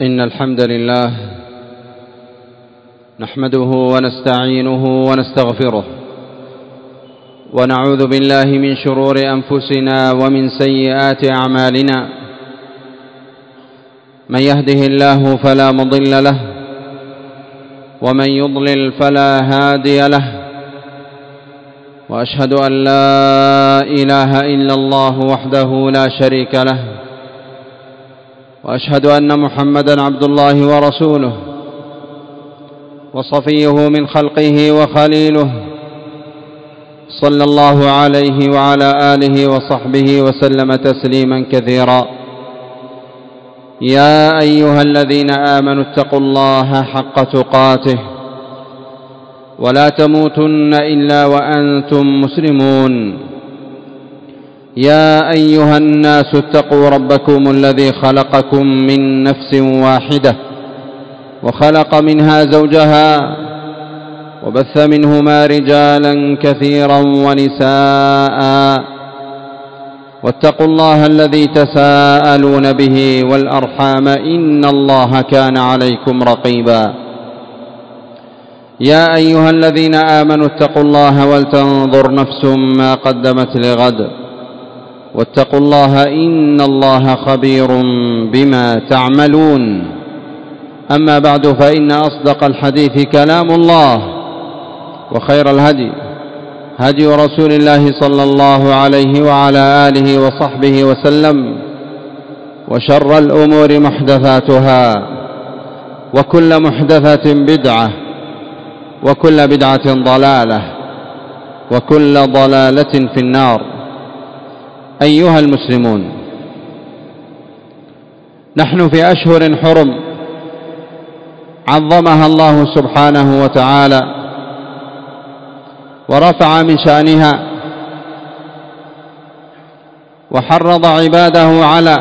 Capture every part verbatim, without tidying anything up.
إن الحمد لله نحمده ونستعينه ونستغفره ونعوذ بالله من شرور أنفسنا ومن سيئات أعمالنا. من يهده الله فلا مضل له ومن يضلل فلا هادي له، وأشهد أن لا إله إلا الله وحده لا شريك له، وأشهد أن محمدًا عبد الله ورسوله وصفيه من خلقه وخليله، صلى الله عليه وعلى آله وصحبه وسلم تسليمًا كثيرا. يا أيها الذين آمنوا اتقوا الله حق تقاته ولا تموتن إلا وأنتم مسلمون. يا أيها الناس اتقوا ربكم الذي خلقكم من نفس واحدة وخلق منها زوجها وبث منهما رجالا كثيرا ونساء، واتقوا الله الذي تساءلون به والأرحام إن الله كان عليكم رقيبا. يا أيها الذين آمنوا اتقوا الله ولتنظر نفس ما قدمت لغد واتقوا الله إن الله خبير بما تعملون. أما بعد، فإن أصدق الحديث كلام الله، وخير الهدي هدي رسول الله صلى الله عليه وعلى آله وصحبه وسلم، وشر الأمور محدثاتها، وكل محدثة بدعة، وكل بدعة ضلالة، وكل ضلالة في النار. أيها المسلمون، نحن في أشهر حرم عظمها الله سبحانه وتعالى ورفع من شأنها، وحرض عباده على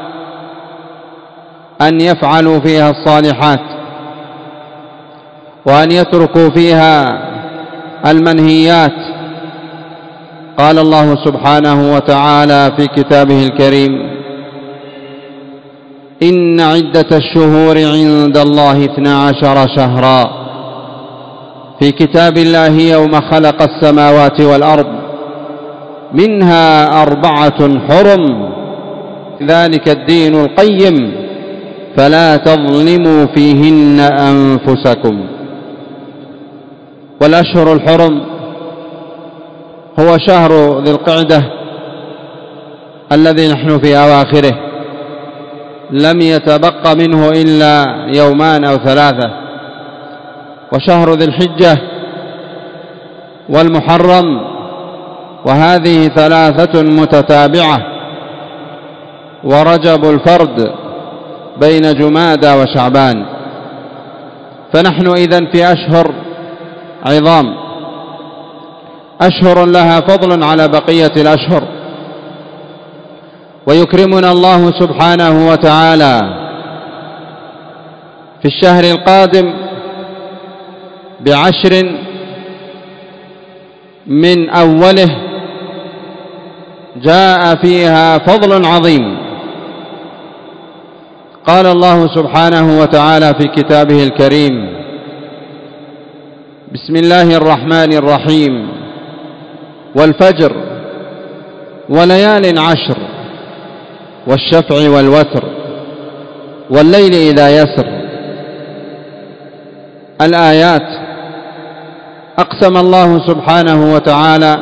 أن يفعلوا فيها الصالحات وأن يتركوا فيها المنهيات. قال الله سبحانه وتعالى في كتابه الكريم: إن عدة الشهور عند الله اثنا عشر شهرا في كتاب الله يوم خلق السماوات والأرض منها أربعة حرم ذلك الدين القيم فلا تظلموا فيهن أنفسكم. والأشهر الحرم هو شهر ذي القعدة الذي نحن في أواخره، لم يتبق منه إلا يومان أو ثلاثة، وشهر ذي الحجة والمحرم، وهذه ثلاثة متتابعة، ورجب الفرد بين جمادى وشعبان. فنحن إذن في أشهر عظام، أشهر لها فضل على بقية الأشهر، ويكرمنا الله سبحانه وتعالى في الشهر القادم بعشر من أوله جاء فيها فضل عظيم. قال الله سبحانه وتعالى في كتابه الكريم: بسم الله الرحمن الرحيم: والفجر وليال عشر والشفع والوتر والليل إذا يسر. الآيات أقسم الله سبحانه وتعالى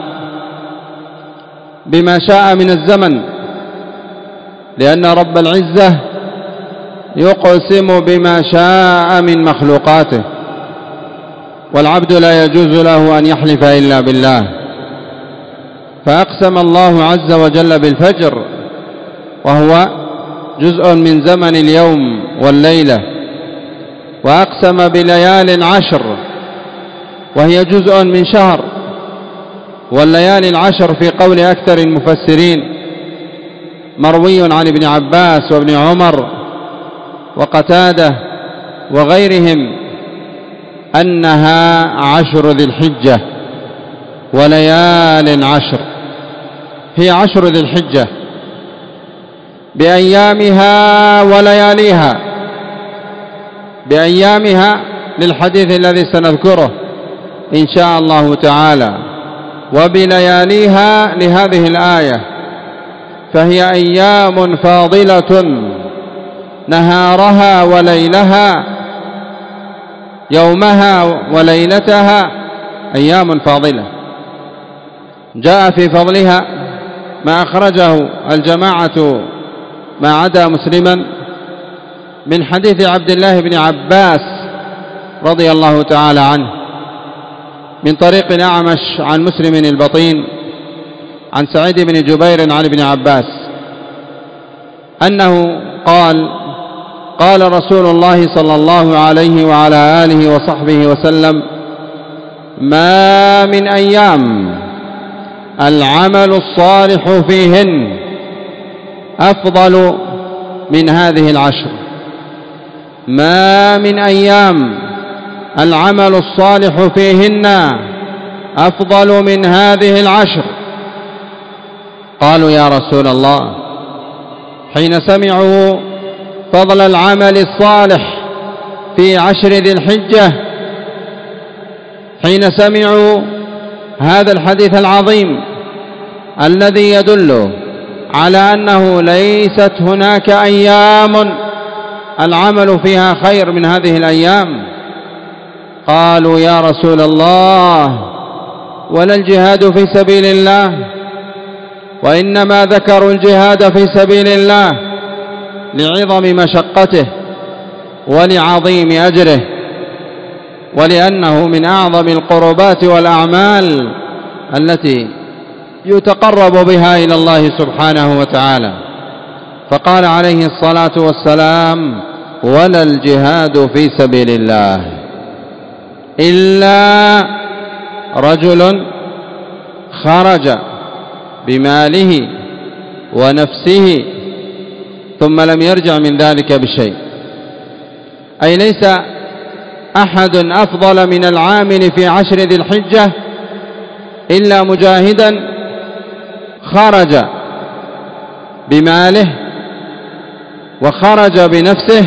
بما شاء من الزمن، لأن رب العزة يقسم بما شاء من مخلوقاته، والعبد لا يجوز له أن يحلف إلا بالله. فأقسم الله عز وجل بالفجر، وهو جزء من زمن اليوم والليلة، وأقسم بليال عشر وهي جزء من شهر. والليالي العشر في قول أكثر المفسرين مروي عن ابن عباس وابن عمر وقتادة وغيرهم أنها عشر ذي الحجة وليال عشر، هي عشر ذي الحجة بأيامها ولياليها، بأيامها للحديث الذي سنذكره إن شاء الله تعالى، وبلياليها لهذه الآية، فهي أيام فاضلة نهارها وليلها، يومها وليلتها أيام فاضلة. جاء في فضلها ما أخرجه الجماعة ما عدا مسلما من حديث عبد الله بن عباس رضي الله تعالى عنه من طريق الأعمش عن مسلم البطين عن سعيد بن جبير عن ابن عباس أنه قال: قال رسول الله صلى الله عليه وعلى آله وصحبه وسلم: ما من أيام العمل الصالح فيهن أفضل من هذه العشر. ما من أيام العمل الصالح فيهن أفضل من هذه العشر. قالوا: يا رسول الله، حين سمعوا فضل العمل الصالح في عشر ذي الحجة، حين سمعوا هذا الحديث العظيم الذي يدل على أنه ليست هناك أيام العمل فيها خير من هذه الأيام، قالوا: يا رسول الله، ولا الجهاد في سبيل الله؟ وإنما ذكروا الجهاد في سبيل الله لعظم مشقته ولعظيم أجره، ولأنه من أعظم القربات والأعمال التي يتقرب بها إلى الله سبحانه وتعالى. فقال عليه الصلاة والسلام: ولا الجهاد في سبيل الله إلا رجل خرج بماله ونفسه ثم لم يرجع من ذلك بشيء. أي ليس أحد أفضل من العامل في عشر ذي الحجة إلا مجاهدا خرج بماله وخرج بنفسه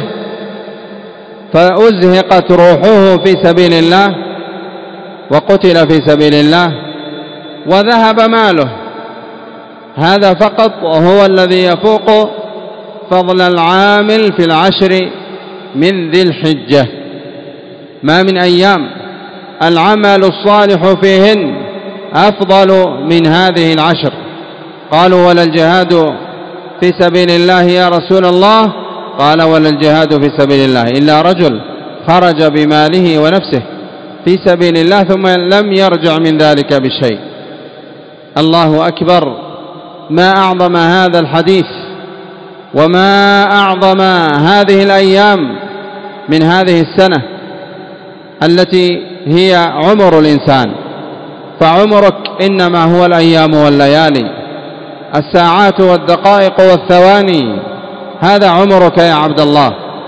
فأزهقت روحه في سبيل الله وقتل في سبيل الله وذهب ماله. هذا فقط وهو الذي يفوق فضل العامل في العشر من ذي الحجة. ما من أيام العمل الصالح فيهن أفضل من هذه العشر. قالوا: ولا الجهاد في سبيل الله يا رسول الله؟ قال: ولا الجهاد في سبيل الله إلا رجل خرج بماله ونفسه في سبيل الله ثم لم يرجع من ذلك بشيء. الله أكبر! ما أعظم هذا الحديث وما أعظم هذه الأيام من هذه السنة التي هي عمر الإنسان. فعمرك إنما هو الأيام والليالي، الساعات والدقائق والثواني، هذا عمرك يا عبد الله.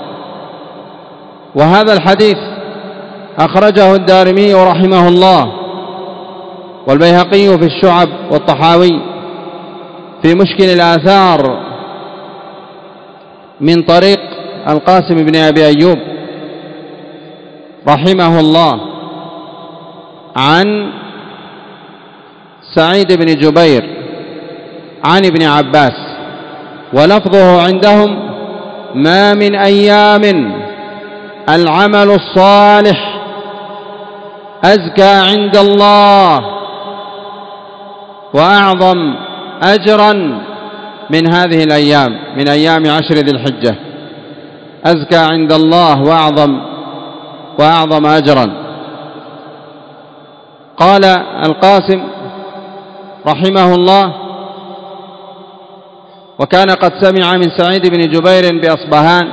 وهذا الحديث أخرجه الدارمي رحمه الله والبيهقي في الشعب والطحاوي في مشكل الآثار من طريق القاسم بن أبي أيوب رحمه الله عن سعيد بن جبير عن ابن عباس، ولفظه عندهم: ما من أيام العمل الصالح أزكى عند الله وأعظم أجرا من هذه الأيام، من أيام عشر ذي الحجة، أزكى عند الله وأعظم وأعظم أجرا. قال القاسم رحمه الله: وكان قد سمع من سعيد بن جبير بأصبهان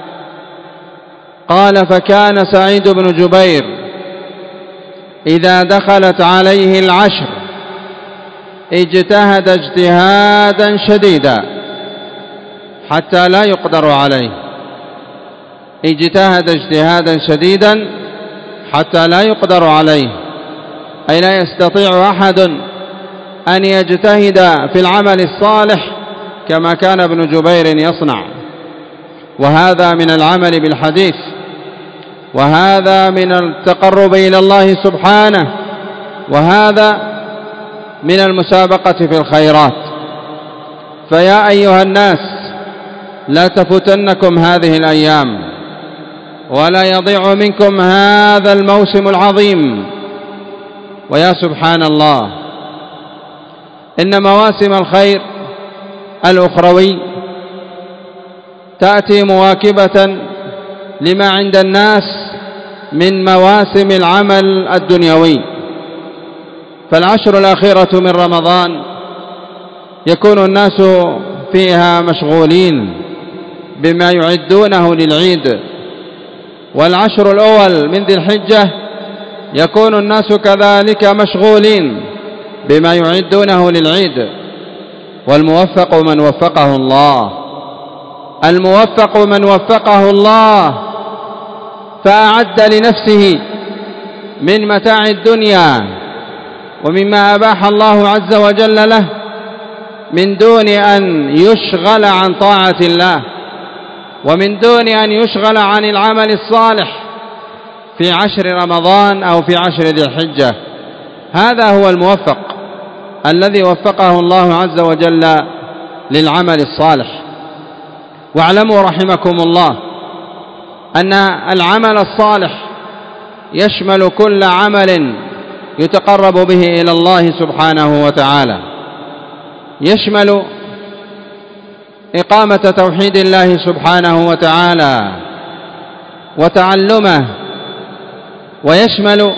قال: فكان سعيد بن جبير إذا دخلت عليه العشر اجتهد اجتهادا شديدا حتى لا يقدر عليه. اجتهد اجتهادا شديدا حتى لا يقدر عليه، أي لا يستطيع أحد أن يجتهد في العمل الصالح كما كان ابن جبير يصنع. وهذا من العمل بالحديث وهذا من التقرب إلى الله سبحانه، وهذا من المسابقة في الخيرات. فيا أيها الناس لا تفوتنكم هذه الأيام، ولا يضيع منكم هذا الموسم العظيم. ويا سبحان الله، إن مواسم الخير الأخروي تأتي مواكبة لما عند الناس من مواسم العمل الدنيوي. فالعشر الأخيرة من رمضان يكون الناس فيها مشغولين بما يعدونه للعيد، والعشر الأول من ذي الحجة يكون الناس كذلك مشغولين بما يعدونه للعيد. والموفق من وفقه الله، الموفق من وفقه الله فأعد لنفسه من متاع الدنيا ومما أباح الله عز وجل له من دون أن يشغل عن طاعة الله، ومن دون أن يشغل عن العمل الصالح في عشر رمضان أو في عشر ذي الحجة. هذا هو الموفق الذي وفقه الله عز وجل للعمل الصالح. واعلموا رحمكم الله أن العمل الصالح يشمل كل عمل يتقرب به إلى الله سبحانه وتعالى، يشمل إقامة توحيد الله سبحانه وتعالى وتعلمه، ويشمل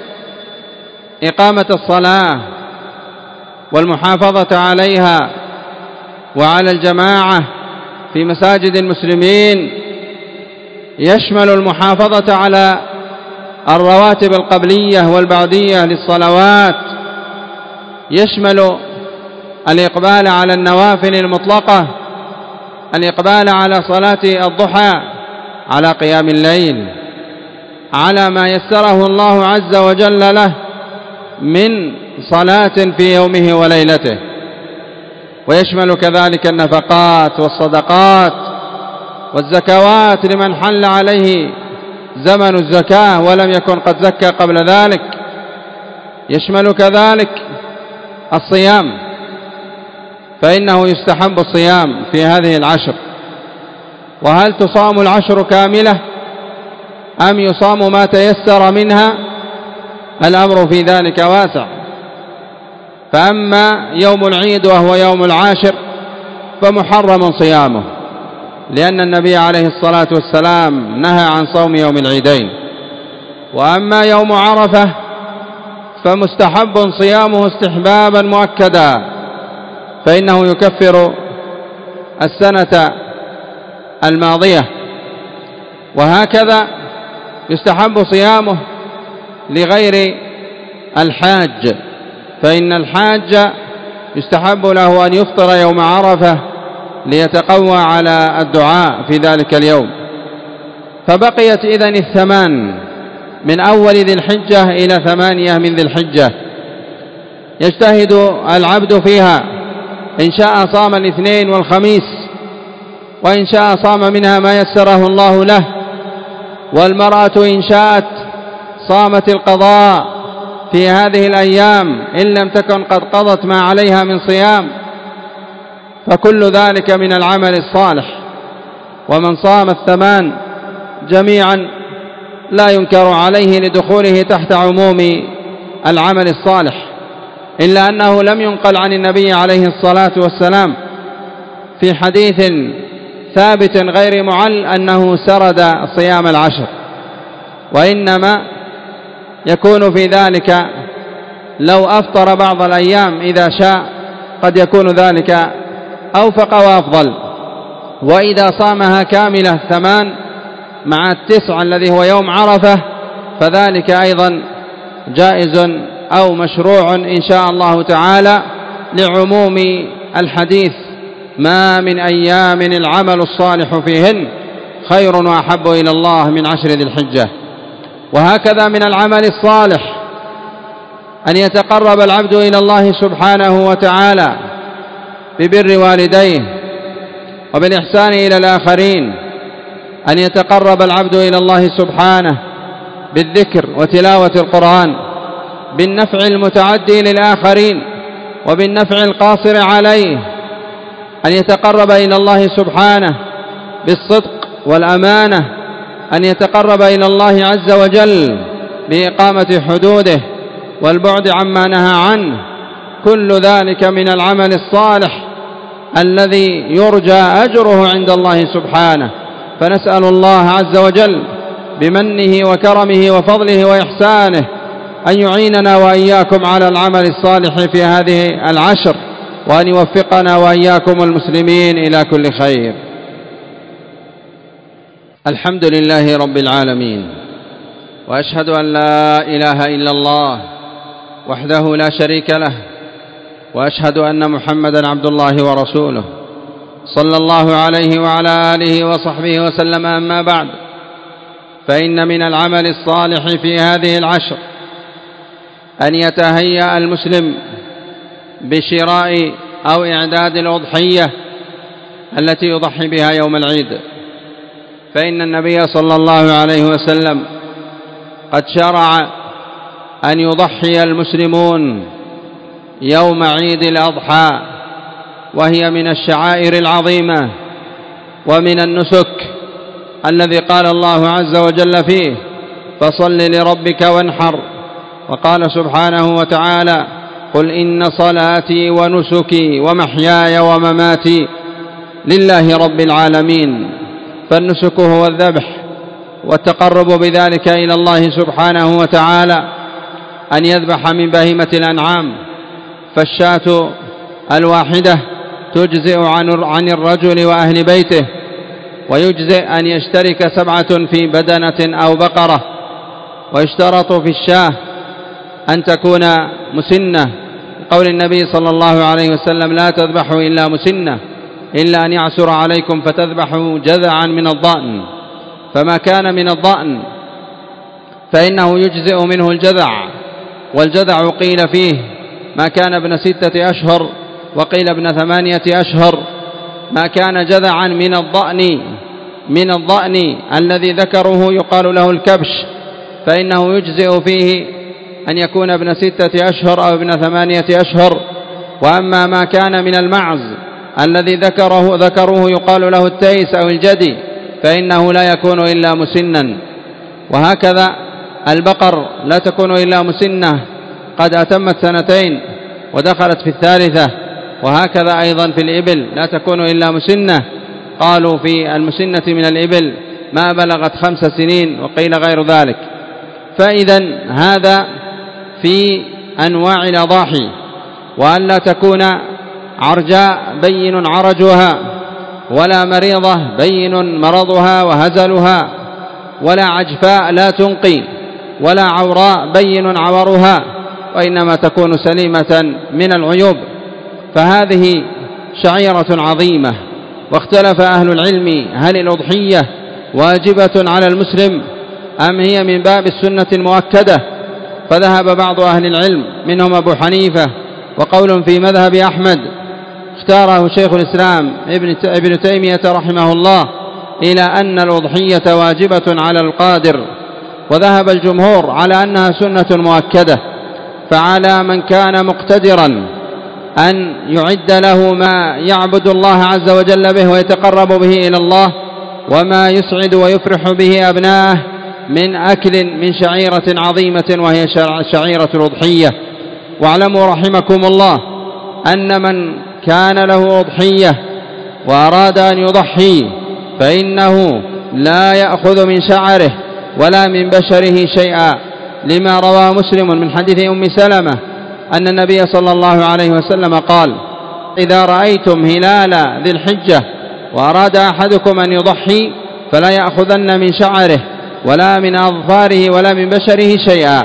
إقامة الصلاة والمحافظة عليها وعلى الجماعة في مساجد المسلمين، يشمل المحافظة على الرواتب القبلية والبعدية للصلوات، يشمل الإقبال على النوافل المطلقة، الإقبال على صلاة الضحى، على قيام الليل، على ما يسره الله عز وجل له من صلاة في يومه وليلته. ويشمل كذلك النفقات والصدقات والزكوات لمن حل عليه زمن الزكاة ولم يكن قد زكى قبل ذلك. يشمل كذلك الصيام، فإنه يستحب الصيام في هذه العشر. وهل تصام العشر كاملة أم يصام ما تيسر منها؟ الأمر في ذلك واسع. فأما يوم العيد وهو يوم العاشر فمحرم صيامه، لأن النبي عليه الصلاة والسلام نهى عن صوم يوم العيدين. وأما يوم عرفة فمستحب صيامه استحبابا مؤكدا، فإنه يكفر السنة الماضية. وهكذا يستحب صيامه لغير الحاج، فإن الحاج يستحب له أن يفطر يوم عرفة ليتقوى على الدعاء في ذلك اليوم. فبقيت إذن الثمان من أول ذي الحجة إلى ثمانية من ذي الحجة، يجتهد العبد فيها، إن شاء صام الاثنين والخميس، وإن شاء صام منها ما يسره الله له. والمرأة إن شاءت صامت القضاء في هذه الأيام إن لم تكن قد قضت ما عليها من صيام، فكل ذلك من العمل الصالح. ومن صام الثمان جميعا لا ينكر عليه لدخوله تحت عموم العمل الصالح، إلا أنه لم ينقل عن النبي عليه الصلاة والسلام في حديث ثابت غير معل أنه سرد صيام العشر، وإنما يكون في ذلك لو أفطر بعض الأيام إذا شاء قد يكون ذلك أوفق وأفضل. وإذا صامها كاملة الثمان مع التسع الذي هو يوم عرفة فذلك أيضا جائز أو مشروع إن شاء الله تعالى، لعموم الحديث: ما من أيام العمل الصالح فيهن خير وأحب إلى الله من عشر ذي الحجة. وهكذا من العمل الصالح أن يتقرب العبد إلى الله سبحانه وتعالى ببر والديه وبالإحسان إلى الآخرين أن يتقرب العبد إلى الله سبحانه بالذكر وتلاوة القرآن، بالنفع المتعدي للآخرين وبالنفع القاصر عليه، أن يتقرب إلى الله سبحانه بالصدق والأمانة، أن يتقرب إلى الله عز وجل بإقامة حدوده والبعد عما نهى عنه. كل ذلك من العمل الصالح الذي يرجى أجره عند الله سبحانه. فنسأل الله عز وجل بمنه وكرمه وفضله وإحسانه أن يعيننا وإياكم على العمل الصالح في هذه العشر، وأن يوفقنا وإياكم المسلمين إلى كل خير. الحمد لله رب العالمين، وأشهد أن لا إله إلا الله وحده لا شريك له، وأشهد أن محمدا عبد الله ورسوله صلى الله عليه وعلى آله وصحبه وسلم. أما بعد، فإن من العمل الصالح في هذه العشر أن يتهيأ المسلم بشراء أو إعداد الأضحية التي يضحي بها يوم العيد، فإن النبي صلى الله عليه وسلم قد شرع أن يضحي المسلمون يوم عيد الأضحى، وهي من الشعائر العظيمة ومن النسك الذي قال الله عز وجل فيه: فصل لربك وانحر. وقال سبحانه وتعالى: قل إن صلاتي ونسكي ومحياي ومماتي لله رب العالمين. فالنسك هو الذبح والتقرب بذلك إلى الله سبحانه وتعالى، أن يذبح من بهيمة الأنعام، فالشاة الواحدة تجزئ عن الرجل وأهل بيته، ويجزئ أن يشترك سبعة في بدنة أو بقرة. ويشترط في الشاة أن تكون مسنة، قول النبي صلى الله عليه وسلم: لا تذبحوا إلا مسنة، إلا أن يعسر عليكم فتذبحوا جذعا من الضأن. فما كان من الضأن فإنه يجزئ منه الجذع، والجذع قيل فيه ما كان ابن ستة أشهر، وقيل ابن ثمانية أشهر. ما كان جذعا من الضأن من الضأن الذي ذكره يقال له الكبش، فإنه يجزئ فيه أن يكون ابن ستة أشهر أو ابن ثمانية أشهر. وأما ما كان من المعز الذي ذكره ذكره يقال له التيس أو الجدي، فإنه لا يكون إلا مسنا. وهكذا البقر لا تكون إلا مسنة قد أتمت سنتين ودخلت في الثالثة. وهكذا أيضا في الإبل لا تكون إلا مسنة، قالوا في المسنة من الإبل ما بلغت خمس سنين، وقيل غير ذلك. فإذا هذا في أنواع الأضاحي، وأن لا تكون عرجاء بين عرجها، ولا مريضة بين مرضها وهزلها، ولا عجفاء لا تنقي، ولا عوراء بين عورها، وإنما تكون سليمة من العيوب. فهذه شعيرة عظيمة. واختلف أهل العلم هل الأضحية واجبة على المسلم أم هي من باب السنة المؤكدة؟ فذهب بعض أهل العلم منهم أبو حنيفة، وقول في مذهب أحمد اختاره شيخ الإسلام ابن تيمية رحمه الله إلى أن الأضحية واجبة على القادر. وذهب الجمهور على أنها سنة مؤكدة، فعلى من كان مقتدرا أن يعد له ما يعبد الله عز وجل به ويتقرب به إلى الله، وما يسعد ويفرح به أبناءه من أكل من شعيرة عظيمة وهي شعيرة الأضحية. واعلموا رحمكم الله أن من كان له أضحية وأراد أن يضحي فإنه لا يأخذ من شعره ولا من بشره شيئا، لما رواه مسلم من حديث أم سلمة أن النبي صلى الله عليه وسلم قال: إذا رأيتم هلال ذي الحجة وأراد أحدكم أن يضحي فلا يأخذن من شعره ولا من أظفاره ولا من بشره شيئا،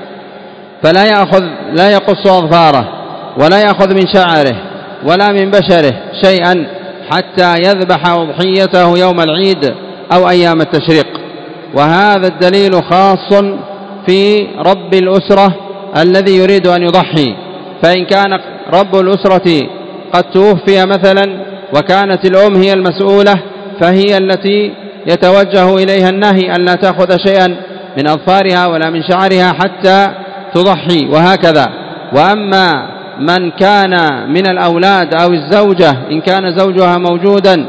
فلا يأخذ لا يقص أظفاره ولا يأخذ من شعره ولا من بشره شيئا حتى يذبح أضحيته يوم العيد أو أيام التشريق. وهذا الدليل خاص في رب الأسرة الذي يريد أن يضحي. فإن كان رب الأسرة قد توفي مثلا وكانت الأم هي المسؤولة، فهي التي يتوجه إليها النهي أن لا تأخذ شيئا من أظفارها ولا من شعرها حتى تضحي وهكذا. وأما من كان من الأولاد أو الزوجة إن كان زوجها موجودا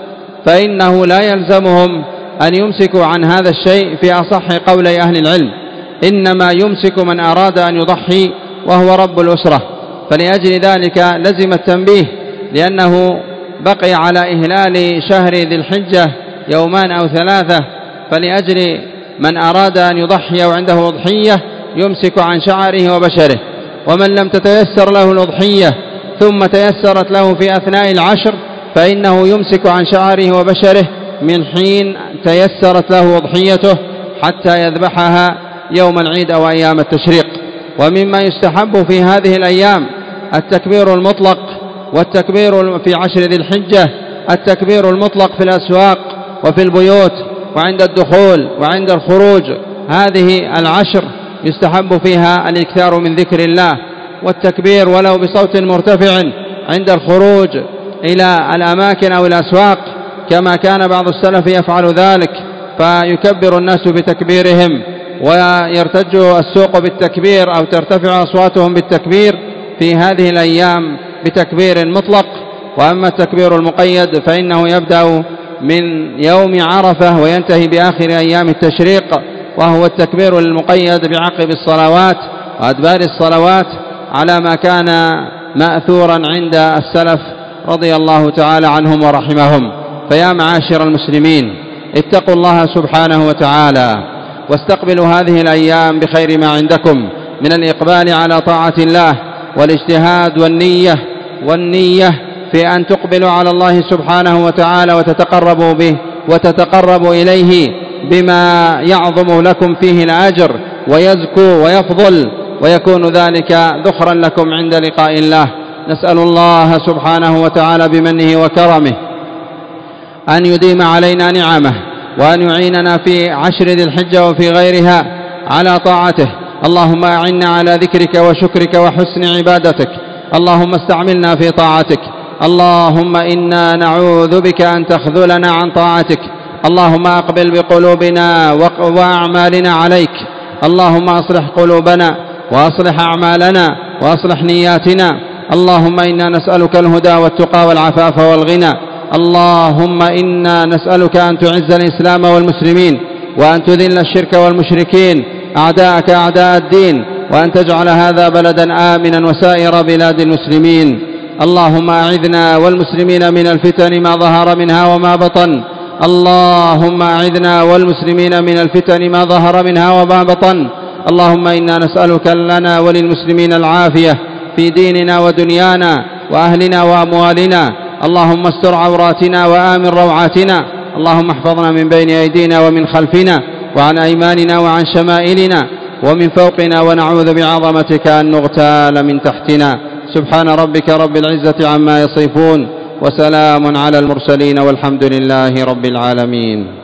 فإنه لا يلزمهم أن يمسكوا عن هذا الشيء في أصح قولي أهل العلم، إنما يمسك من أراد أن يضحي وهو رب الأسرة. فلأجل ذلك لزم التنبيه، لأنه بقي على إهلال شهر ذي الحجة يومان أو ثلاثة، فلأجل من أراد أن يضحي وعنده أضحية يمسك عن شعره وبشره. ومن لم تتيسر له الأضحية ثم تيسرت له في أثناء العشر فإنه يمسك عن شعره وبشره من حين تيسرت له أضحيته حتى يذبحها يوم العيد أو أيام التشريق. ومما يستحب في هذه الأيام التكبير المطلق، والتكبير في عشر ذي الحجة التكبير المطلق في الأسواق وفي البيوت وعند الدخول وعند الخروج. هذه العشر يستحب فيها الإكثار من ذكر الله والتكبير ولو بصوت مرتفع عند الخروج إلى الأماكن أو الأسواق، كما كان بعض السلف يفعل ذلك، فيكبر الناس بتكبيرهم ويرتج السوق بالتكبير أو ترتفع أصواتهم بالتكبير في هذه الأيام بتكبير مطلق. وأما التكبير المقيد فإنه يبدأ من يوم عرفة وينتهي بآخر أيام التشريق، وهو التكبير المقيد بعقب الصلوات وأدبار الصلوات على ما كان مأثورا عند السلف رضي الله تعالى عنهم ورحمهم. فيا معاشر المسلمين، اتقوا الله سبحانه وتعالى واستقبلوا هذه الأيام بخير ما عندكم من الإقبال على طاعة الله والاجتهاد والنية والنية في أن تقبلوا على الله سبحانه وتعالى وتتقربوا به وتتقرب إليه بما يعظم لكم فيه الأجر ويزكو ويفضل، ويكون ذلك ذخرا لكم عند لقاء الله. نسأل الله سبحانه وتعالى بمنه وكرمه أن يديم علينا نعمه وأن يعيننا في عشر ذي الحجة وفي غيرها على طاعته. اللهم أعنا على ذكرك وشكرك وحسن عبادتك، اللهم استعملنا في طاعتك، اللهم إنا نعوذ بك أن تخذلنا عن طاعتك. اللهم أقبل بقلوبنا وأعمالنا عليك، اللهم أصلح قلوبنا وأصلح أعمالنا وأصلح نياتنا. اللهم إنا نسألك الهدى والتقى والعفاف والغنى. اللهم إنا نسألك أن تعز الإسلام والمسلمين وأن تذل الشرك والمشركين أعداءك أعداء الدين، وأن تجعل هذا بلدا آمنا وسائر بلاد المسلمين. اللهم أعذنا والمسلمين من الفتن ما ظهر منها وما بطن. اللهم أعذنا والمسلمين من الفتن ما ظهر منها وما بطن. اللهم إنا نسألك لنا وللمسلمين العافية في ديننا ودنيانا وأهلنا وأموالنا. اللهم استر عوراتنا وآمن روعاتنا. اللهم احفظنا من بين أيدينا ومن خلفنا وعن أيماننا وعن شمائلنا ومن فوقنا، ونعوذ بعظمتك أن نغتال من تحتنا. سبحان ربك رب العزة عما يصفون، وسلام على المرسلين، والحمد لله رب العالمين.